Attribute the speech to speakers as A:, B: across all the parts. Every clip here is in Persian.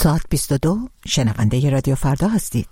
A: ساعت 22 شنونده رادیو فردا هستید.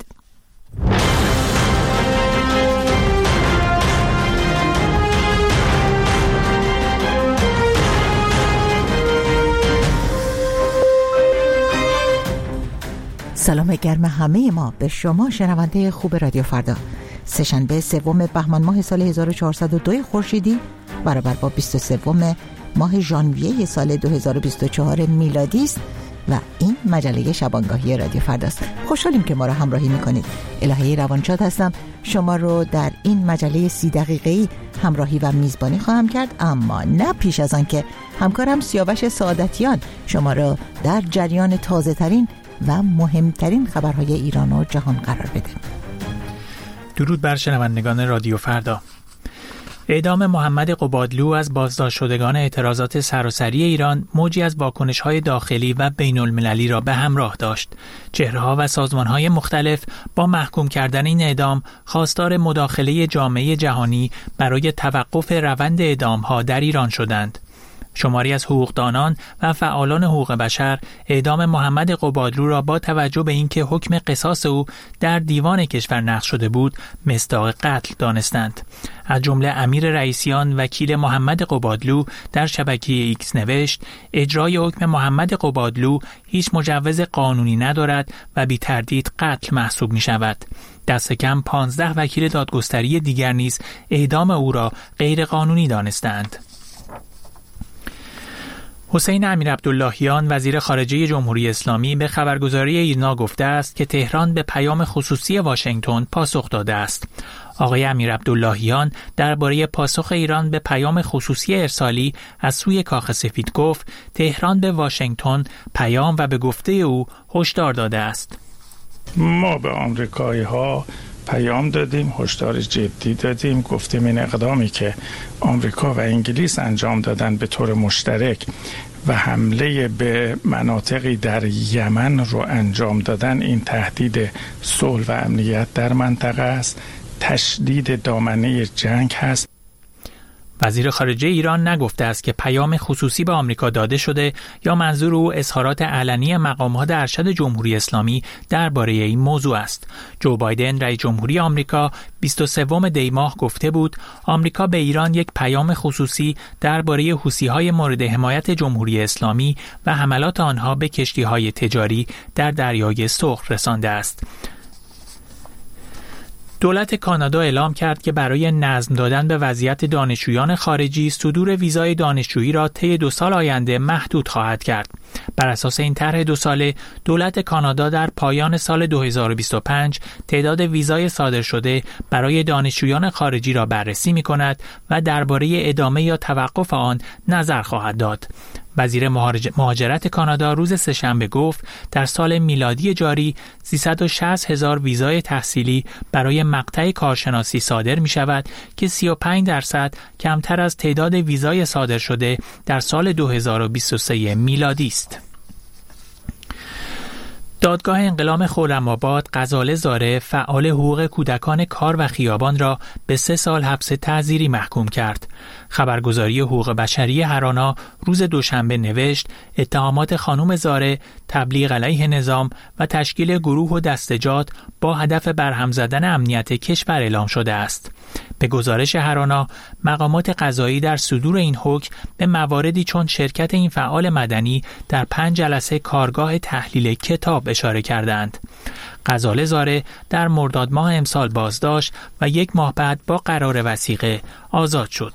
A: سلام گرم همه ما به شما شنونده خوب رادیو فردا. سه‌شنبه 3 بهمن ماه سال 1402 خورشیدی برابر با 23 ماه ژانویه سال 2024 میلادی است و این مجله شبانگاهی رادیو فرداست. خوشحالیم که ما را همراهی میکنید. الهه روانشاد هستم. شما رو در این مجله 30 دقیقه‌ای همراهی و میزبانی خواهم کرد، اما نه پیش از آن که همکارم سیاوش سعادتیان شما را در جریان تازه ترین و مهمترین خبرهای ایران و جهان قرار بده.
B: درود بر شنوندگان رادیو فردا. اعدام محمد قبادلو از بازداشت شدگان اعتراضات سراسری ایران موجی از واکنش‌های داخلی و بین‌المللی را به همراه داشت. چهره‌ها و سازمان‌های مختلف با محکوم کردن این اعدام خواستار مداخله جامعه جهانی برای توقف روند اعدام‌ها در ایران شدند. شماری از حقوقدانان و فعالان حقوق بشر اعدام محمد قبادلو را با توجه به اینکه حکم قصاص او در دیوان کشور نقض شده بود مصداق قتل دانستند. از جمله امیر رئیسیان وکیل محمد قبادلو در شبکه ایکس نوشت: اجرای حکم محمد قبادلو هیچ مجوز قانونی ندارد و بی تردید قتل محسوب می شود. دست کم 15 وکیل دادگستری دیگر نیز اعدام او را غیر قانونی دانستند. حسین امیرعبداللهیان وزیر خارجه جمهوری اسلامی به خبرگزاری ایرنا گفته است که تهران به پیام خصوصی واشنگتن پاسخ داده است. آقای امیرعبداللهیان درباره پاسخ ایران به پیام خصوصی ارسالی از سوی کاخ سفید گفت تهران به واشنگتن پیام و به گفته او هشدار داده است.
C: ما به آمریکایی‌ها پیام دادیم، هشدار جدی دادیم، گفتیم این اقدامی که آمریکا و انگلیس انجام دادن به طور مشترک و حمله به مناطقی در یمن رو انجام دادن، این تهدید صلح و امنیت در منطقه است، تشدید دامنه جنگ هست.
B: وزیر خارجه ایران نگفته است که پیام خصوصی به آمریکا داده شده یا منظور او اظهارات علنی مقامات ارشد جمهوری اسلامی درباره این موضوع است. جو بایدن رئیس جمهوری آمریکا 23 دی ماه گفته بود آمریکا به ایران یک پیام خصوصی درباره حوثی‌های مورد حمایت جمهوری اسلامی و حملات آنها به کشتی‌های تجاری در دریای سرخ رسانده است. دولت کانادا اعلام کرد که برای نظم دادن به وضعیت دانشجویان خارجی صدور ویزای دانشجویی را طی 2 سال آینده محدود خواهد کرد. بر اساس این طرح 2 ساله، دولت کانادا در پایان سال 2025 تعداد ویزای صادر شده برای دانشجویان خارجی را بررسی می‌کند و درباره ادامه یا توقف آن نظر خواهد داد. وزیر مهاجرت کانادا روز سه‌شنبه گفت در سال میلادی جاری 360,000 ویزای تحصیلی برای مقطع کارشناسی صادر می شود که 35% کمتر از تعداد ویزای صادر شده در سال 2023 میلادی است. دادگاه انقلام خرم‌آباد غزاله زاره فعال حقوق کودکان کار و خیابان را به 3 سال حبس تعزیری محکوم کرد. خبرگزاری حقوق بشری هرانا روز دوشنبه نوشت اتهامات خانم زاره تبلیغ علیه نظام و تشکیل گروه و دستجات با هدف برهم زدن امنیت کشور اعلام شده است. به گزارش هرانا، مقامات قضایی در صدور این حکم به مواردی چون شرکت این فعال مدنی در 5 جلسه کارگاه تحلیل کتاب اشاره کردند. غزاله زاره در مرداد ماه امسال بازداشت و 1 ماه بعد با قرار وثیقه آزاد شد.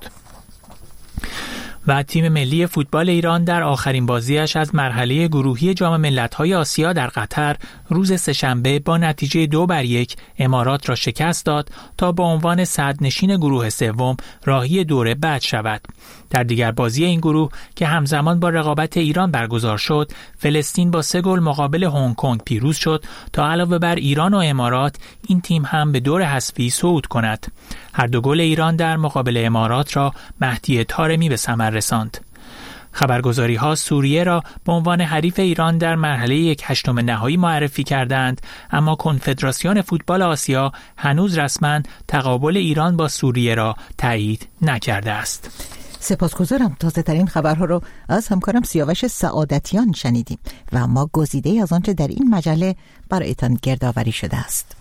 B: و تیم ملی فوتبال ایران در آخرین بازیش از مرحله گروهی جام ملت‌های آسیا در قطر روز سه‌شنبه با نتیجه 2-1 امارات را شکست داد تا با عنوان صدرنشین گروه سوم راهی دوره بعد شود. در دیگر بازی این گروه که همزمان با رقابت ایران برگزار شد، فلسطین با 3 گل مقابل هنگ کنگ پیروز شد تا علاوه بر ایران و امارات این تیم هم به دور حذفی صعود کند. هر 2 گل ایران در مقابل امارات را مهدی طارمی به ثمر رساند. خبرگزاری‌ها سوریه را به عنوان حریف ایران در مرحله 1/8 نهایی معرفی کردند، اما کنفدراسیون فوتبال آسیا هنوز رسما تقابل ایران با سوریه را تایید نکرده است.
A: سپاسگزارم. تازه ترین خبرها رو از همکارم سیاوش سعادتیان شنیدیم و ما گزیده از آنچه در این مجله برایتان گردآوری شده است.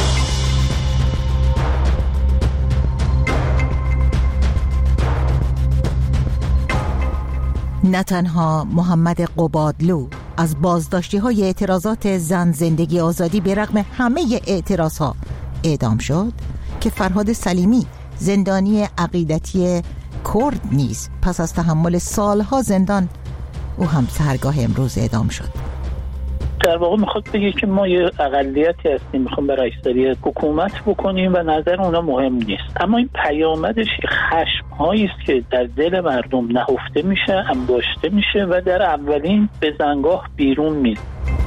A: نه تنها محمد قبادلو از بازداشتی‌های اعتراضات زن زندگی آزادی به رغم همه اعتراضها اعدام شد که فرهاد سلیمی زندانی عقیدتی کرد نیز پس از تحمل سالها زندان او هم سحرگاه امروز اعدام شد.
D: در واقع میخواد بگه که ما یه اقلیتی هستیم، میخوام برای اکثریت حکومت بکنیم و نظر اونا مهم نیست. اما این پیامدش خشم‌هایی است که در دل مردم نهفته میشه، انباشته میشه و در اولین بزنگاه بیرون میاد.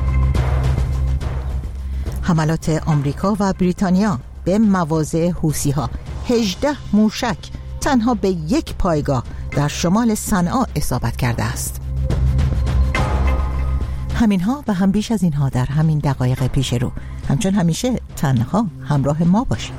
A: حملات آمریکا و بریتانیا به مواضع حوثی‌ها 18 موشک تنها به یک پایگاه در شمال صنعا اصابت کرده است. همینها و هم بیش از اینها در همین دقایق پیش رو. همچون همیشه تنها همراه ما باشید.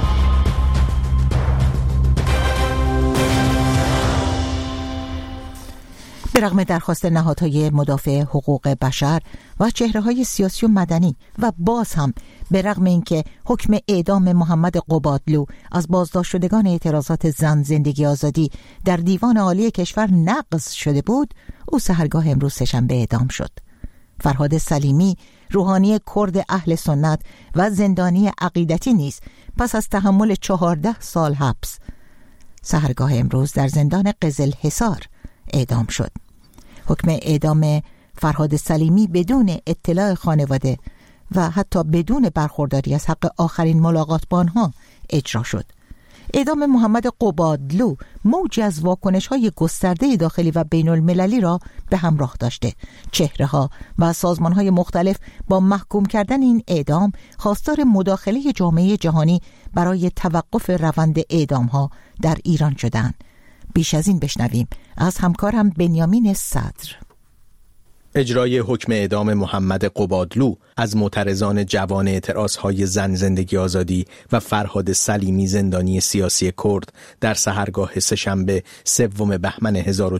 A: به رغم درخواست نهادهای مدافع حقوق بشر و چهره‌های سیاسی و مدنی و باز هم به رغم اینکه حکم اعدام محمد قبادلو از بازداشت شدگان اعتراضات زن زندگی آزادی در دیوان عالی کشور نقض شده بود، او سحرگاه امروز سه‌شنبه اعدام شد. فرهاد سلیمی روحانی کرد اهل سنت و زندانی عقیدتی نیز پس از تحمل 14 سال حبس سحرگاه امروز در زندان قزلحصار اعدام شد. حکم اعدام فرهاد سلیمی بدون اطلاع خانواده و حتی بدون برخورداری از حق آخرین ملاقات با آنها اجرا شد. اعدام محمد قبادلو موجی از واکنش‌های گسترده داخلی و بین المللی را به همراه داشته. چهره‌ها و سازمان‌های مختلف با محکوم کردن این اعدام خواستار مداخله جامعه جهانی برای توقف روند اعدام‌ها در ایران شدند. بیش از این بشنویم از همکارم بنیامین صدر.
E: اجرای حکم اعدام محمد قبادلو از معترضان جوان اعتراضهای زن زندگی آزادی و فرهاد سلیمی زندانی سیاسی کرد در سحرگاه سه‌شنبه 3 بهمن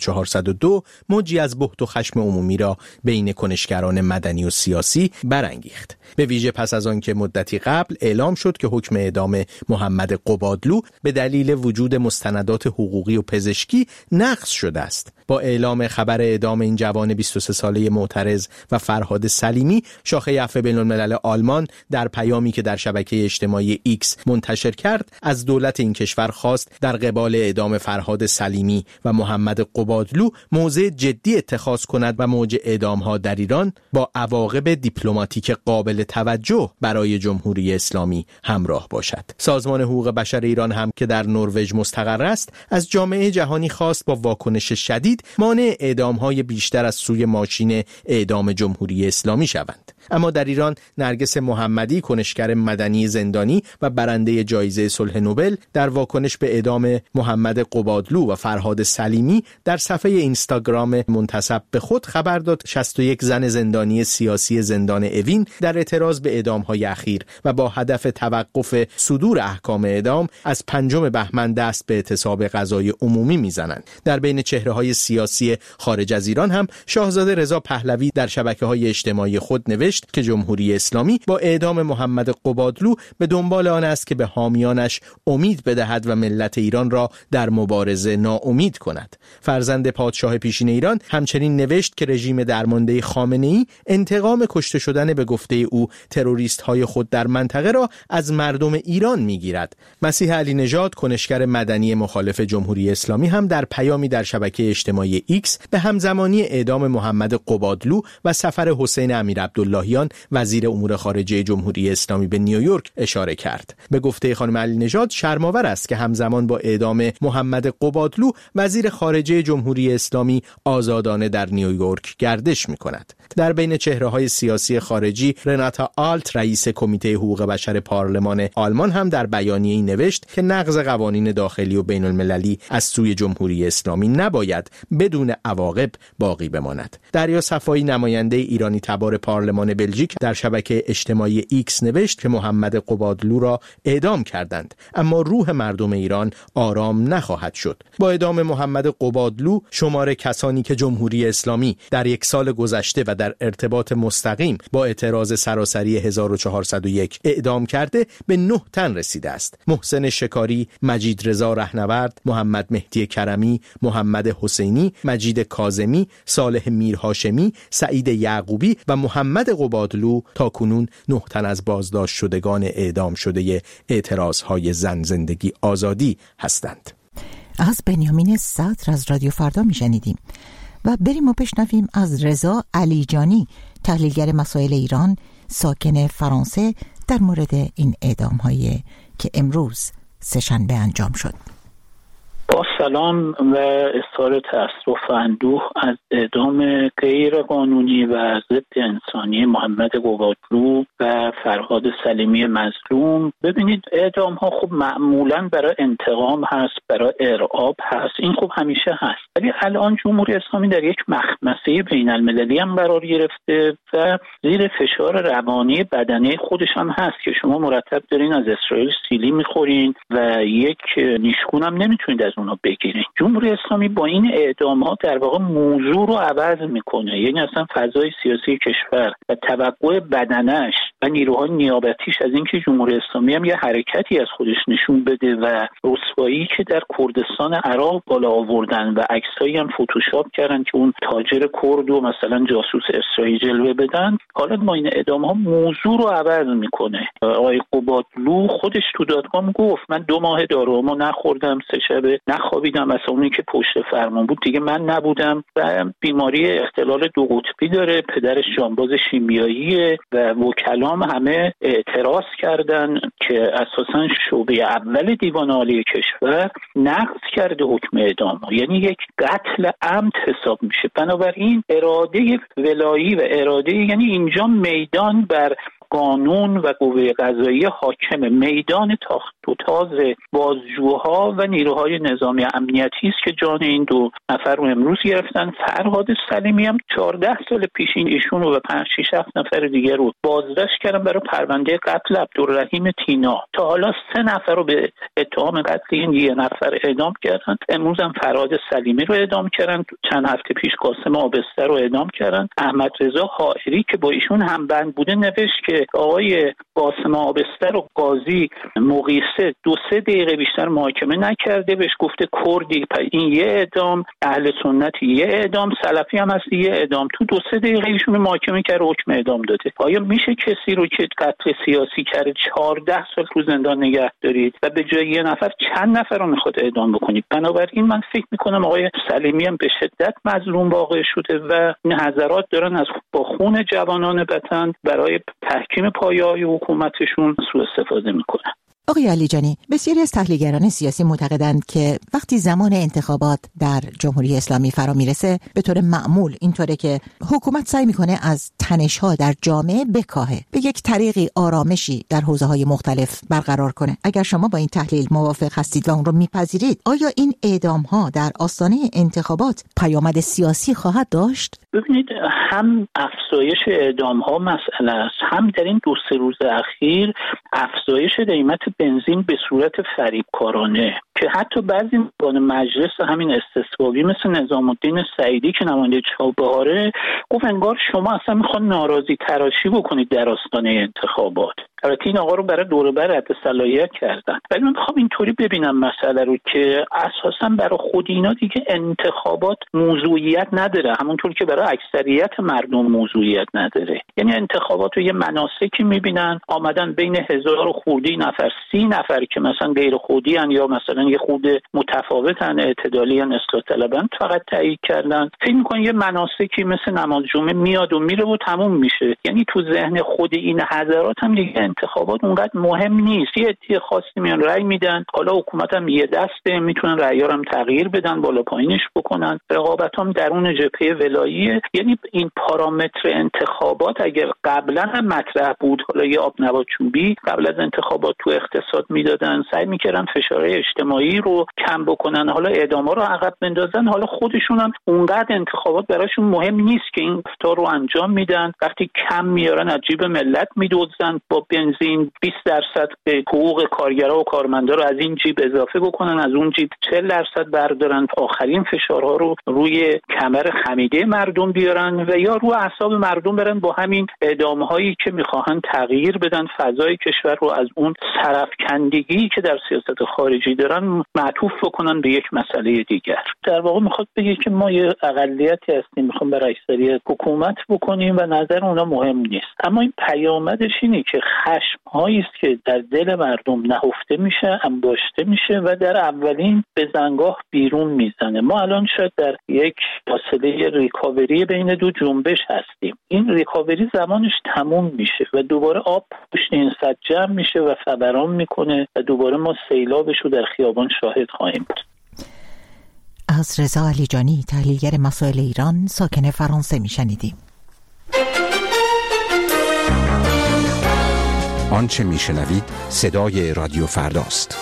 E: 1402 موجی از بهت و خشم عمومی را بین کنشگران مدنی و سیاسی برانگیخت. به ویژه پس از آنکه مدتی قبل اعلام شد که حکم اعدام محمد قبادلو به دلیل وجود مستندات حقوقی و پزشکی نقض شده است. با اعلام خبر اعدام این جوان 23 ساله معترض و فرهاد سلیمی، شاخه عفو بین‌الملل آلمان در پیامی که در شبکه اجتماعی ایکس منتشر کرد از دولت این کشور خواست در قبال اعدام فرهاد سلیمی و محمد قبادلو موضع جدی اتخاذ کند و موج اعدام‌ها در ایران با عواقب دیپلماتیک قابل توجه برای جمهوری اسلامی همراه باشد. سازمان حقوق بشر ایران هم که در نروژ مستقر است، از جامعه جهانی خواست با واکنش شدید مانع اعدام‌های بیشتر از سوی ماشین اعدام جمهوری اسلامی شوند. اما در ایران نرگس محمدی، کنشگر مدنی زندانی و برنده جایزه صلح نوبل، در واکنش به اعدام محمد قبادلو و فرهاد سلیمی در صفحه اینستاگرام منتسب به خود خبر داد 61 زن زندانی سیاسی زندان اوین در اعتراض به اعدام‌های اخیر و با هدف توقف صدور احکام اعدام از 5 بهمن دست به اعتصاب قضای عمومی میزنند. در بین چهره‌های سیاسی خارج از ایران هم شاهزاده رضا پهلوی در شبکه‌های اجتماعی خود نوشت که جمهوری اسلامی با اعدام محمد قبادلو به دنبال آن است که به حامیانش امید بدهد و ملت ایران را در مبارزه ناامید کند. فرزند پادشاه پیشین ایران همچنین نوشت که رژیم درمانده خامنه‌ای انتقام کشته شدن به گفته او تروریست‌های خود در منطقه را از مردم ایران می‌گیرد. مسیح علی نژاد، کنشگر مدنی مخالف جمهوری اسلامی، هم در پیامی در شبکه اجتماعی ایکس به همزمانی اعدام محمد قبادلو و سفر حسین امیرعبداللهیان وزیر امور خارجه جمهوری اسلامی به نیویورک اشاره کرد. به گفته خانم علی نژاد شرم‌آور است که همزمان با اعدام محمد قبادلو وزیر خارجه جمهوری اسلامی آزادانه در نیویورک گردش می‌کند. در بین چهره‌های سیاسی خارجی، رناتا آلت، رئیس کمیته حقوق بشر پارلمان آلمان، هم در بیانیه‌ای نوشت که نقض قوانین داخلی و بین‌المللی از سوی جمهوری اسلامی نباید بدون عواقب باقی بماند. دریا صفایی، نماینده ایرانی تبار پارلمان بلژیک در شبکه اجتماعی ایکس نوشت که محمد قبادلو را اعدام کردند، اما روح مردم ایران آرام نخواهد شد. با اعدام محمد قبادلو شمار کسانی که جمهوری اسلامی در یک سال گذشته و در ارتباط مستقیم با اعتراض سراسری 1401 اعدام کرده به 9 تن رسیده است. محسن شکاری، مجید رضا رهنورد، محمد مهدی کرمی، محمد حسینی، مجید کاظمی، صالح میرهاشمی، سعید یعقوبی و محمد قبادلو تاکنون 9 تن از بازداشت شدگان اعدام شده اعتراضهای زن زندگی آزادی هستند.
A: از بنیامین صدر از رادیو فردا میشنیدیم و بریم و بشنویم از رضا علیجانی، تحلیلگر مسائل ایران، ساکن فرانسه، در مورد این اعدام‌هایی که امروز سه‌شنبه انجام شد.
D: با سلام و اظهار تأسف و اندوه از اعدام غیر قانونی و ضد انسانی محمد قبادلو و فرهاد سلیمی مظلوم. ببینید اعدام ها خب معمولا برای انتقام هست، برای ارعاب هست، این خب همیشه هست، ولی الان جمهوری اسلامی در یک مخمسه بین المللی هم قرار گرفته و زیر فشار روانی بدنی خودش هم هست که شما مرتب دارین از اسرائیل سیلی میخورین و یک نیشگون هم نمیتونید از اونا بگیرین. جمهوری اسلامی با این اعدامات در واقع موضوع رو عوض میکنه، یعنی اصلا فضای سیاسی کشور و توقع بدنش و نیروهای نیابتیش از اینکه جمهوری اسلامی هم یه حرکتی از خودش نشون بده و رسوایی که در کردستان عراق بالا آوردن و عکسایی هم فتوشاپ کردن که اون تاجر کرد و مثلا جاسوس اسرائیل جلوه بدن، حالا با این اعدام‌ها موضوع رو عوض میکنه. آقای قبادلو خودش تو دادگاه گفت من 2 ماه دارومو نخوردم، 3 شب نخوابیدم، مثلا اونی که پشت فرمان بود دیگه من نبودم و بیماری اختلال 2 قطبی داره، پدرش جانباز شیمیاییه و وکلام همه اعتراض کردن که اساساً شعبه اول دیوان عالی کشور نقض کرده حکم اعدام، یعنی یک قتل عمد حساب میشه. بنابراین اراده ولایی و اراده، یعنی اینجا میدان بر قانون و قوه قضاییه حاکم، میدان تاخت و تاز بازجوها و نیروهای نظامی امنیتی است که جان این 2 نفر رو امروز گرفتن. فرهاد سلیمی هم 14 سال پیش ایشون رو و 5-6 نفر دیگر رو بازداشت کردن برای پرونده قتل عبدالرحیم تینا. تا حالا 3 نفر رو به اتهام قتل این 1 نفر اعدام کردن، امروز هم فرهاد سلیمی رو اعدام کردن، چند هفته پیش قاسم آبستر رو اعدام کردن. احمد رضا حائری که با ایشون همبند بوده نوشت که آقای قاسم آبستر و قاضی مقیسه 2-3 دقیقه بیشتر محاکمه نکرده، بهش گفته کردی، این یه اعدام، اهل سنتی یه اعدام، سلفی هم هستی یه اعدام، تو 2-3 دقیقه ایشون محاکمه کرده، حکم اعدام داده. آیا میشه کسی رو که قتل سیاسی کرده 14 سال تو زندان نگه دارید و به جای 1 نفر چند نفر رو میخواد اعدام بکنید؟ بنابراین من فکر میکنم آقای سلیمی هم به شدت مظلوم واقع شده و این حضرات دارن از با خون جوانان وطن برای تحکیم پایه‌های حکومتشون سوء استفاده میکنن.
A: آقای علیجانی، بسیاری از تحلیلگران سیاسی معتقدند که وقتی زمان انتخابات در جمهوری اسلامی فرا میرسه به طور معمول اینطوره که حکومت سعی میکنه از تنش‌ها در جامعه بکاهه، به یک طریقی آرامشی در حوزه‌های مختلف برقرار کنه. اگر شما با این تحلیل موافق هستید و اون رو میپذیرید، آیا این اعدام‌ها در آستانه انتخابات پیامد سیاسی خواهد داشت؟
D: ببینید، هم افزایش اعدام‌ها مسئله است، هم در این 2-3 روز اخیر افزایش قیمت بنزین به صورت فریبکارانه که حتی بعضی مقام مجلس همین استصوابی مثل نظام الدین سعیدی که نماینده چابهاره گفت انگار شما اصلا میخوان ناراضی تراشی بکنید در آستانه انتخابات. البته این آقا رو برای دوره بر رد صلاحیت کردن، ولی من میخوام اینطوری ببینم مسئله رو که اساسا برای خود اینا دیگه انتخابات موضوعیت نداره، همونطور که برای اکثریت مردم موضوعیت نداره. یعنی انتخابات رو یه مناسکی میبینن، آمدن بین 1000 خورده نفر 30 نفر که مثلا غیر خودی ان یا مثلا یه خود متفاوتن، اعتدالی ان، اصلاح طلبن، فقط تایید کردن. فکر می‌کنن یه مناسکی مثل نماز جمعه میاد و میره و تموم میشه. یعنی تو ذهن خود این حضرات هم دیگه انتخابات اونقدر مهم نیست. یه عده خاصی میان رأی میدن، حالا حکومت هم یه دسته، میتونن رأی‌ها رو تغییر بدن، بالا پایینش بکنن. رقابت هم درون جبهه ولاییه. یعنی این پارامتر انتخابات اگر قبلا هم مطرح بود، حالا یه آب نبات چوبی قبل از انتخابات تو اقتصاد میدادن، سعی میکردن فشارهای اجتماعی رو کم بکنن، حالا اعداما رو عقب بندازن. حالا خودشون هم اونقدر انتخابات براشون مهم نیست که این گفتار رو انجام میدن. وقتی کم میارن از جیب ملت میدوزن، با بنزین 20% به حقوق کارگرا و کارمندا رو از این جیب اضافه بکنن، از اون جیب 40% بردارن، آخرین فشارها رو روی کمر خمیده مردم بیارن و یا رو اعصاب مردم برن با همین اعدام‌هایی که میخواهن تغییر بدن فضای کشور رو، از اون سرفکندگی که در سیاست خارجی دارن معطوف بکنن به یک مسئله دیگر. در واقع میخواد بگه که ما یه اقلیتی هستیم، میخوام برای اکثریت حکومت بکنیم و نظر اونا مهم نیست. اما این پیامدش اینه که خشم‌هایی است که در دل مردم نهفته میشه، انباشته میشه و در اولین بزنگاه بیرون میزنه. ما الان شاید در یک فاصله ریکاوری بین دو جنبش هستیم. این ریکاوری زمانش تموم میشه و دوباره آب پشت این سد جمع میشه و فوران میکنه و دوباره ما سیلابش رو در خیابان شاهد خواهیم بود.
A: از رضا علیجانی، تحلیلگر مسائل ایران، ساکن فرانسه میشنیدیم.
F: آنچه میشنوید صدای رادیو فرداست.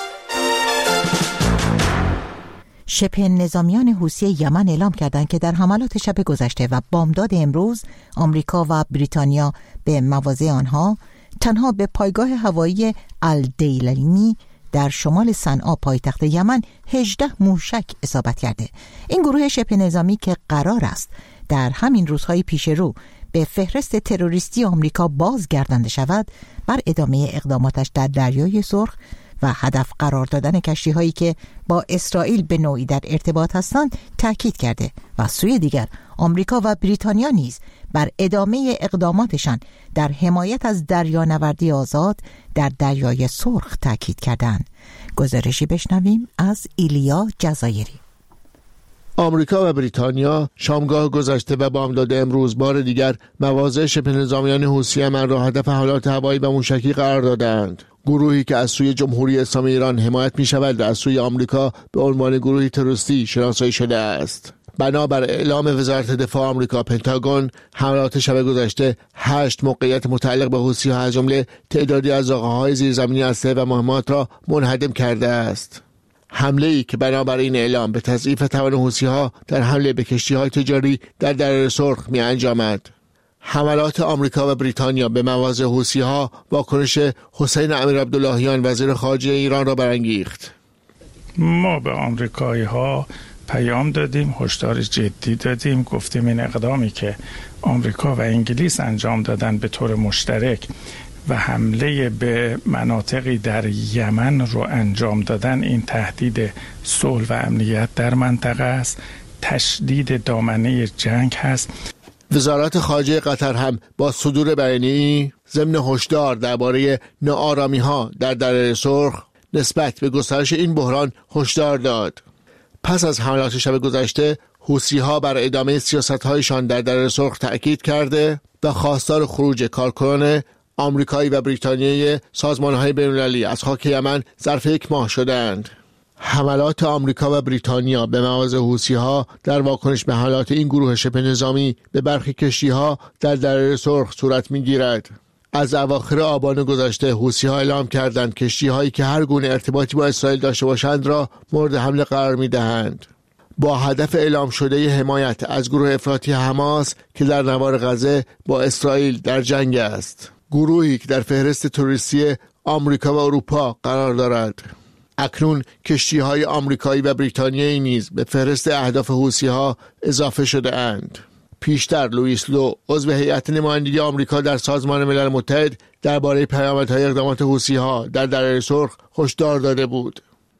A: شبه نظامیان حوثی یمن اعلام کردند که در حملات شب گذشته و بامداد امروز آمریکا و بریتانیا به مواضع آنها تنها به پایگاه هوایی الدیلمی در شمال صنعا پایتخت یمن 18 موشک اصابت کرده. این گروه شبه نظامی که قرار است در همین روزهای پیش رو به فهرست تروریستی آمریکا بازگردانده شود، بر ادامه اقداماتش در دریای سرخ و هدف قرار دادن کشتی‌هایی که با اسرائیل به نوعی در ارتباط هستند تاکید کرده و سوی دیگر آمریکا و بریتانیا نیز بر ادامه اقداماتشان در حمایت از دریانوردی آزاد در دریای سرخ تاکید کردند. گزارشی بشنویم از ایلیا جزایری.
G: آمریکا و بریتانیا شامگاه گذشته و بامداد امروز بار دیگر مواضع شبه نظامیان حوثی یمن را هدف حملات هوایی و موشکی قرار دادند. گروهی که از سوی جمهوری اسلامی ایران حمایت می شود و از سوی آمریکا به عنوان گروهی تروریستی شناسایی شده است. بنابر اعلام وزارت دفاع آمریکا پنتاگون، حملات شب گذشته 8 موقعیت متعلق به حوثی‌ها از جمله تعدادی از زاغه‌های زیرزمینی اسلحه و مهمات را منهدم کرده است. حمله‌ای که بنابر این اعلام به تضعیف توان حوثی‌ها در حمله به کشتی‌های تجاری در دریای سرخ می‌انجامد. حملات آمریکا و بریتانیا به مواضع حوثی‌ها واکنش حسین امیرعبداللهیان وزیر خارجه ایران را برانگیخت.
C: ما به آمریکایی‌ها پیام دادیم، هشدار جدی دادیم، گفتیم این اقدامی که آمریکا و انگلیس انجام دادن به طور مشترک و حمله به مناطقی در یمن رو انجام دادن، این تهدید صلح و امنیت در منطقه است، تشدید دامنه جنگ هست.
G: وزارت خارجه قطر هم با صدور بیانیه‌ای ضمن هشدار درباره ناآرامی‌ها در دریای سرخ نسبت به گسترش این بحران هشدار داد. پس از حملات شب گذشته، حوثی‌ها بر ادامه سیاست‌هایشان در دریای سرخ تأکید کرده و خواستار خروج کارکنان آمریکایی و بریتانیایی سازمان‌های بین‌المللی از خاک یمن ظرف 1 ماه شدند. حملات آمریکا و بریتانیا به مواضع حوثی‌ها در واکنش به حملات این گروه شبه نظامی به برخی کشتی‌ها در دریای سرخ صورت می‌گیرد. از اواخر آبان گذشته حوثی‌ها اعلام کردند کشتی‌هایی که هر گونه ارتباطی با اسرائیل داشته باشند را مورد حمله قرار می‌دهند. با هدف اعلام شده حمایت از گروه افراطی حماس که در نوار غزه با اسرائیل در جنگ است. گروهی که در فهرست تروریستی آمریکا و اروپا قرار دارد. اکنون کشتی‌های آمریکایی و بریتانیایی نیز به فهرست اهداف حوثی‌ها اضافه شده اند. پیشتر لوئیس لو، عضو هیئت نمایندگی آمریکا در سازمان ملل متحد، درباره پیامدهای اقدامات حوثی‌ها در دریای سرخ هشدار داده بود.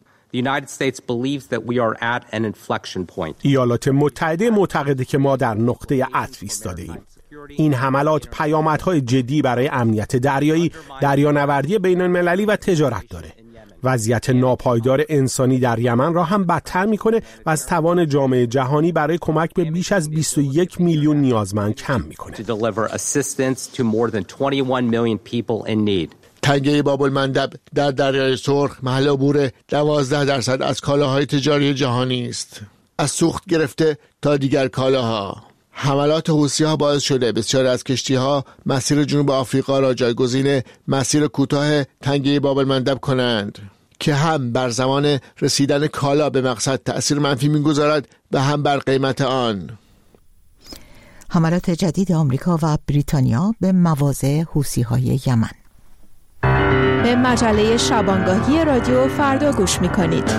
H: ایالات متحده معتقده که ما در نقطه عطف ایستاده‌ایم. این حملات پیامدهای جدی برای امنیت دریایی، دریانوردی بین‌المللی و تجارت داره. وضعیت ناپایدار انسانی در یمن را هم بدتر میکنه و از توان جامعه جهانی برای کمک به بیش از 21 میلیون نیازمند کم میکنه.
G: تنگه باب المندب در دریای سرخ محل عبور 12% از کالاهای تجاری جهانی است، از سوخت گرفته تا دیگر کالاها. حملات حوثی‌ها باعث شده بسیاری از کشتی‌ها مسیر جنوب آفریقا را جایگزین مسیر کوتاه تنگه باب المندب کنند که هم بر زمان رسیدن کالا به مقصد تأثیر منفی می‌گذارد و هم بر قیمت آن.
A: حملات جدید آمریکا و بریتانیا به مواضع حوثی‌های یمن.
I: به مجله شبانگاهی رادیو فردا گوش می‌کنید.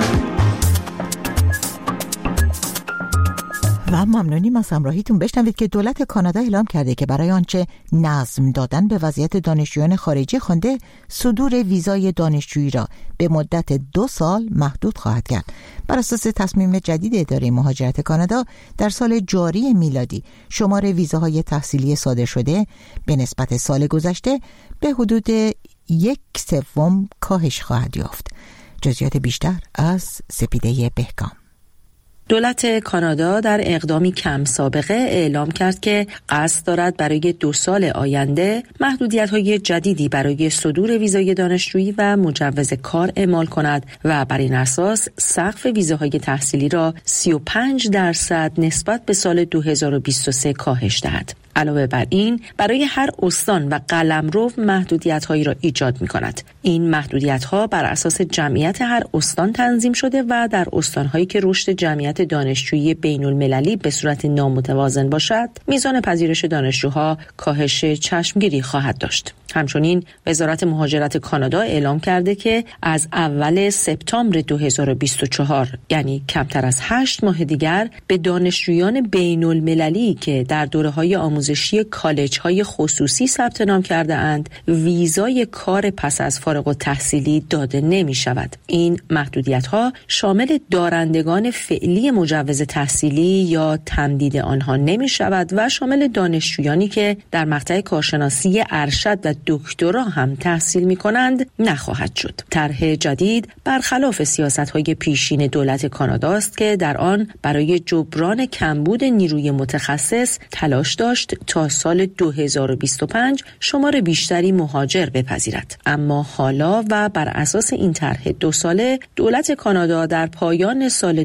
A: و ممنونیم از همراهیتون. بشنوید که دولت کانادا اعلام کرده که برای آنچه نظم دادن به وضعیت دانشجویان خارجی خوانده، صدور ویزای دانشجویی را به مدت 2 سال محدود خواهد کرد. بر اساس تصمیم جدید اداره مهاجرت کانادا، در سال جاری میلادی شمار ویزاهای تحصیلی صادر شده به نسبت سال گذشته به حدود 1/3 کاهش خواهد یافت. جزئیات بیشتر از سپیده بهکام.
J: دولت کانادا در اقدامی کم سابقه اعلام کرد که قصد دارد برای 2 سال آینده محدودیت‌های جدیدی برای صدور ویزای دانشجویی و مجوز کار اعمال کند و بر این اساس سقف ویزاهای تحصیلی را 35% نسبت به سال 2023 کاهش دهد. علاوه بر این، برای هر استان و قلمرو محدودیت‌هایی را ایجاد می‌کند. این محدودیت‌ها بر اساس جمعیت هر استان تنظیم شده و در استان‌هایی که رشد جمعیت دانشجویی بین‌المللی به صورت نامتوازن باشد، میزان پذیرش دانشجوها کاهش چشمگیری خواهد داشت. همچنین وزارت مهاجرت کانادا اعلام کرده که از اول سپتامبر 2024، یعنی کمتر از 8 ماه دیگر، به دانشجویان بین‌المللی که در دوره‌های آموزشی کالج‌های خصوصی ثبت نام کرده اند، ویزای کار پس از فارغ التحصیلی داده نمی‌شود. این محدودیت‌ها شامل دارندگان فعلی مجوز تحصیلی یا تمدید آنها نمی‌شود و شامل دانشجویانی که در مقطع کارشناسی ارشد و دکترا هم تحصیل می‌کنند نخواهد شد. طرح جدید برخلاف سیاست‌های پیشین دولت کانادا است که در آن برای جبران کمبود نیروی متخصص تلاش داشت تا سال 2025 شمار بیشتری مهاجر بپذیرد. اما حالا و بر اساس این طرح 2 ساله، دولت کانادا در پایان سال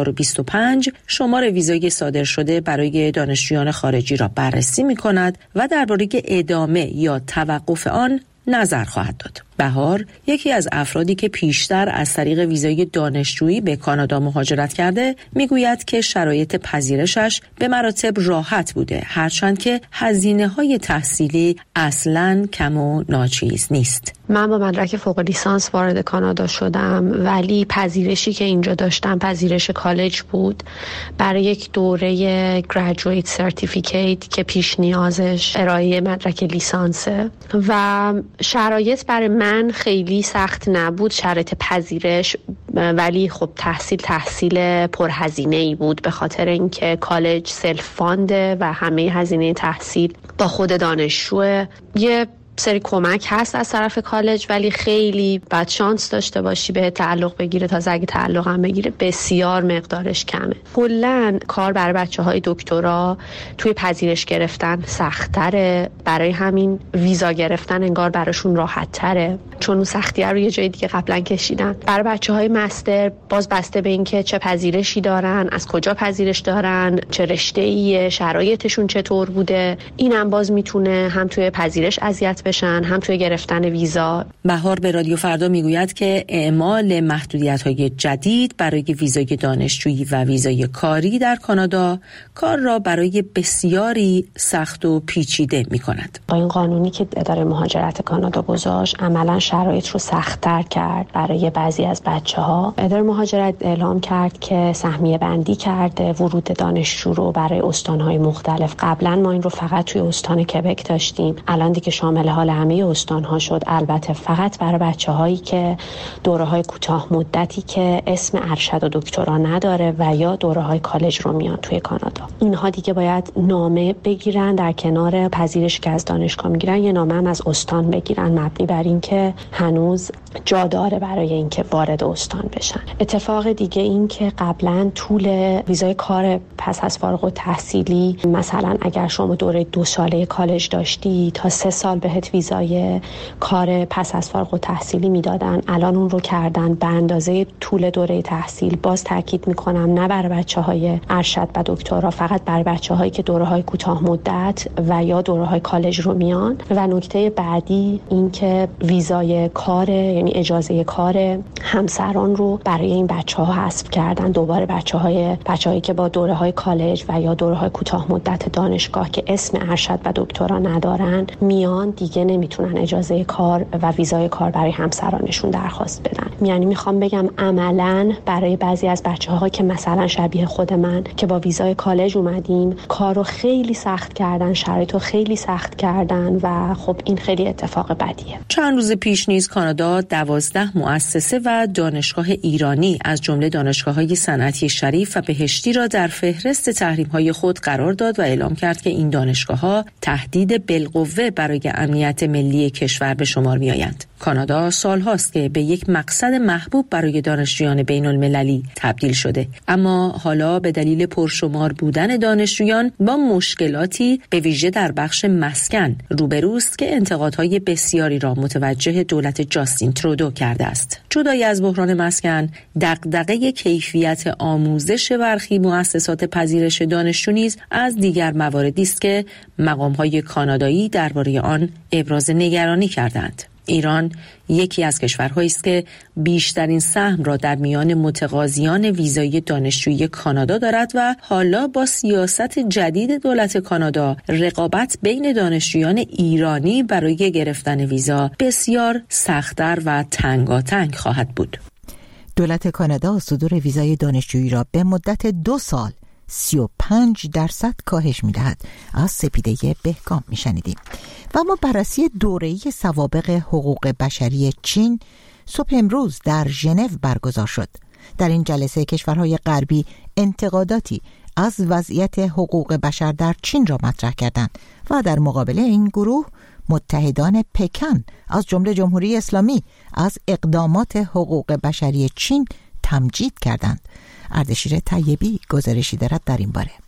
J: 2025 شمار ویزای صادر شده برای دانشجویان خارجی را بررسی می‌کند و درباره ادامه یا توقف آن نظر خواهد داد. بهار، یکی از افرادی که پیشتر از طریق ویزای دانشجویی به کانادا مهاجرت کرده، میگوید که شرایط پذیرشش به مراتب راحت بوده، هرچند که هزینه‌های تحصیلی اصلاً کم و ناچیز نیست.
K: من با مدرک فوق لیسانس وارد کانادا شدم، ولی پذیرشی که اینجا داشتم پذیرش کالج بود برای یک دوره گریجویت سرتیفیکیت که پیش نیازش ارائه مدرک لیسانسه و شرایط برای من خیلی سخت نبود، شرایط پذیرش، ولی خب تحصیل پرهزینه‌ای بود به خاطر اینکه کالج سلف فانده و همه هزینه تحصیل با خود دانشجوه. یه سری کمک هست از طرف کالج، ولی خیلی باید شانس داشته باشی به تعلق بگیره. تا اگه تعلق هم بگیره بسیار مقدارش کمه. کلاً کار برای بچه‌های دکترا توی پذیرش گرفتن سخت‌تره، برای همین ویزا گرفتن انگار براشون راحت‌تره، چون اون سختیه رو یه جای دیگه قبلا کشیدن. برای بچه‌های مستر باز بسته به اینکه چه پذیرشی دارن، از کجا پذیرش دارن، چه رشته‌ای، شرایطشون چطور بوده، اینم باز میتونه هم توی پذیرش اذیت بشن هم توی گرفتن ویزا.
J: بهار به رادیو فردا میگوید که اعمال محدودیت‌های جدید برای ویزای دانشجویی و ویزای کاری در کانادا کار را برای بسیاری سخت و پیچیده می‌کند.
K: با این قانونی که اداره مهاجرت کانادا گذاشت، عملاً شرایط رو سخت‌تر کرد برای بعضی از بچه‌ها. اداره مهاجرت اعلام کرد که سهمیه بندی کرده ورود دانشجو رو برای استان‌های مختلف. قبلا ما این رو فقط توی استان کبک داشتیم، الان دیگه شامل حال همه استان‌ها شد. البته فقط برای بچه‌هایی که دوره‌های کوتاه مدتی که اسم ارشد و دکترا نداره و یا دوره‌های کالج رو میان توی کانادا. اینها دیگه باید نامه بگیرن، در کنار پذیرش که از دانشگاه میگیرن یه نامه هم از استان بگیرن، مبنی بر اینکه هنوز جا داره برای اینکه وارد استان بشن. اتفاق دیگه این که قبلا طول ویزای کار پس از فارغ التحصیلی، مثلا اگر شما دوره 2 ساله کالج داشتی تا 3 سال بهت بهت ویزای کار پس از فارغ التحصیلی میدادن، الان اون رو کردن به اندازه طول دوره تحصیل. باز تاکید میکنم نه برای بچه‌های ارشد و دکترا، فقط برای بچه‌هایی که دوره‌های کوتاه مدت و یا دوره‌های کالج رو میان. و نکته بعدی این که ویزای کار، یعنی اجازه کار همسران رو برای این بچه‌ها حذف کردن. دوباره بچه‌هایی که با دوره‌های کالج و یا دوره‌های کوتاه مدت دانشگاه که اسم ارشد و دکترا ندارن میان، دیگه نمیتونن اجازه کار و ویزای کار برای همسرانشون درخواست بدن. یعنی میخوام بگم عملاً برای بعضی از بچه‌ها که مثلا شبیه خود من که با ویزای کالج اومدیم، کارو خیلی سخت کردن، شرایطو خیلی سخت کردن و خب این خیلی اتفاق بدیه.
J: چند روز پیش نیز کانادا 12 مؤسسه و دانشگاه ایرانی از جمله دانشگاه‌های صنعتی شریف و بهشتی را در فهرست تحریم‌های خود قرار داد و اعلام کرد که این دانشگاه‌ها تهدید بالقوه برای امنیت ملی کشور به شمار می‌آیند. کانادا سال‌هاست که به یک مقصد محبوب برای دانشجویان بین‌المللی تبدیل شده، اما حالا به دلیل پرشمار بودن دانشجویان با مشکلاتی به ویژه در بخش مسکن روبروست که انتقادهای بسیاری را متوجه دولت جاستین ترودو کرده است. جدای از بحران مسکن، دغدغه کیفیت آموزش برخی مؤسسات پذیرش دانشجو نیز از دیگر مواردی است که مقام‌های کانادایی درباره آن ابراز نگرانی کردند. ایران یکی از کشورهایی است که بیشترین سهم را در میان متقاضیان ویزای دانشجویی کانادا دارد و حالا با سیاست جدید دولت کانادا رقابت بین دانشجویان ایرانی برای گرفتن ویزا بسیار سخت‌تر و تنگاتنگ خواهد بود.
A: دولت کانادا صدور ویزای دانشجویی را به مدت 2 سال 35% کاهش می‌دهد. از سپیده بهکام می‌شنیدیم. و اما بررسی دوره‌ای سوابق حقوق بشری چین صبح امروز در ژنو برگزار شد. در این جلسه کشورهای غربی انتقاداتی از وضعیت حقوق بشر در چین را مطرح کردند و در مقابل این گروه متحدان پکن از جمله جمهوری اسلامی از اقدامات حقوق بشری چین تمجید کردند. اردشیر طیبی گزارشی دارد در این باره.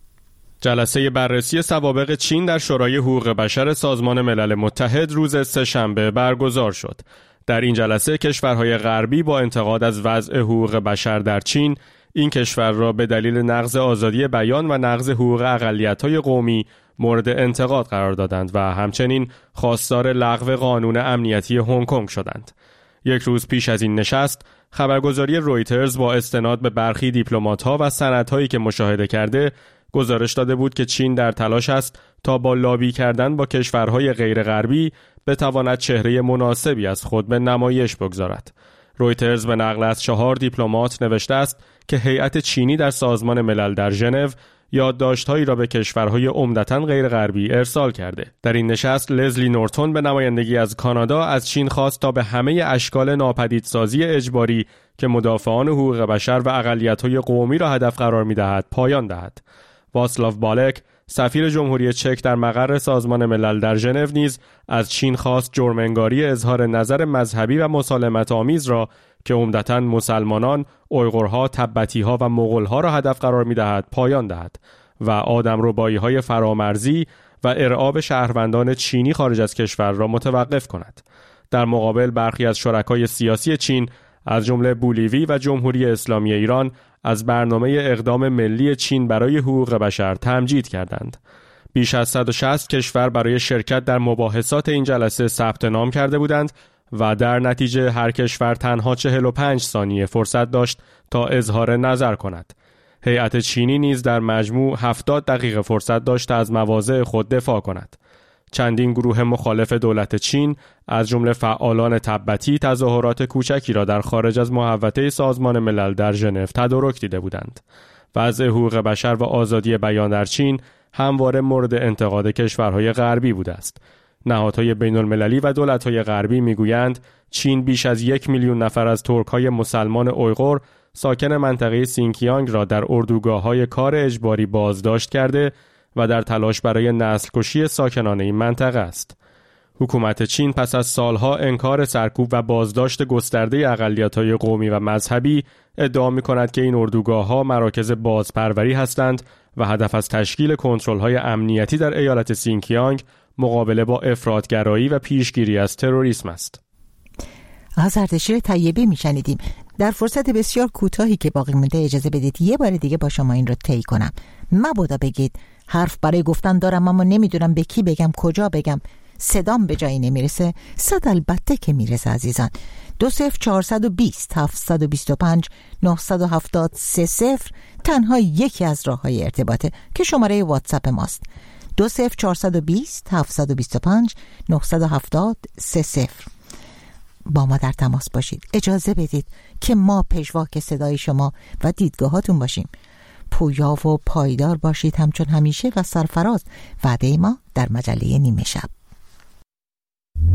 L: جلسه بررسی سوابق چین در شورای حقوق بشر سازمان ملل متحد روز سه‌شنبه برگزار شد. در این جلسه کشورهای غربی با انتقاد از وضع حقوق بشر در چین، این کشور را به دلیل نقض آزادی بیان و نقض حقوق اقلیت‌های قومی مورد انتقاد قرار دادند و همچنین خواستار لغو قانون امنیتی هنگ کنگ شدند. یک روز پیش از این نشست، خبرگزاری رویترز با استناد به برخی دیپلمات‌ها و سندهایی که مشاهده کرده گزارش داده بود که چین در تلاش است تا با لابی کردن با کشورهای غیر غربی بتواند چهره مناسبی از خود به نمایش بگذارد. رویترز به نقل از 4 دیپلمات نوشته است که هیئت چینی در سازمان ملل در ژنو یادداشت‌هایی را به کشورهای عمدتاً غیر غربی ارسال کرده. در این نشست لزلی نورتون به نمایندگی از کانادا از چین خواست تا به همه اشکال ناپدیدسازی اجباری که مدافعان حقوق بشر و اقلیت‌های قومی را هدف قرار می‌دهد پایان دهد. واسلاو بالک، سفیر جمهوری چک در مقر سازمان ملل در ژنو نیز از چین خواست جرم‌انگاری اظهار نظر مذهبی و مسالمت آمیز را که عمدتاً مسلمانان، اویغورها، تبتی‌ها و مغول‌ها را هدف قرار می‌دهد پایان دهد و آدمربایی‌های فرامرزی و ارعاب شهروندان چینی خارج از کشور را متوقف کند. در مقابل برخی از شرکای سیاسی چین از جمله بولیوی و جمهوری اسلامی ایران از برنامه اقدام ملی چین برای حقوق بشر تمجید کردند. بیش از 160 کشور برای شرکت در مباحثات این جلسه ثبت نام کرده بودند و در نتیجه هر کشور تنها 45 ثانیه فرصت داشت تا اظهار نظر کند. هیئت چینی نیز در مجموع 70 دقیقه فرصت داشت از مواضع خود دفاع کند. چندین گروه مخالف دولت چین از جمله فعالان تبتی تظاهرات کوچکی را در خارج از محوطه سازمان ملل در ژنو تدارک دیده بودند. وضع حقوق بشر و آزادی بیان در چین همواره مورد انتقاد کشورهای غربی بوده است. نهادهای بین‌المللی و دولت‌های غربی می‌گویند چین بیش از 1 میلیون نفر از ترک‌های مسلمان اویغور ساکن منطقه سینکیانگ را در اردوگاه‌های کار اجباری بازداشت کرده و در تلاش برای نسل‌کشی ساکنان این منطقه است. حکومت چین پس از سالها انکار سرکوب و بازداشت گسترده اقلیت‌های قومی و مذهبی ادعا می‌کند که این اردوگاه‌ها مراکز بازپروری هستند و هدف از تشکیل کنترل‌های امنیتی در ایالت سینکیانگ مقابله با افراطگرایی و پیشگیری از تروریسم است.
A: از اردشیر طیبی میشنیدیم. در فرصت بسیار کوتاهی که باقی مونده اجازه بدید یه بار دیگه با شما این رو طی کنم. مبادا بگید حرف برای گفتن دارم اما نمیدونم به کی بگم، کجا بگم، صدام به جایی نمیرسه. صد البته که میرسه عزیزان. 20420 725 970 30 تنها یکی از راه‌های ارتباطه که شماره واتساپ ماست. 20420 725 970 30. با ما در تماس باشید. اجازه بدید که ما پژواک صدای شما و دیدگاهاتون باشیم. پویا و پایدار باشید همچون همیشه و سرفراز. وعده ما در مجله نیمه شب.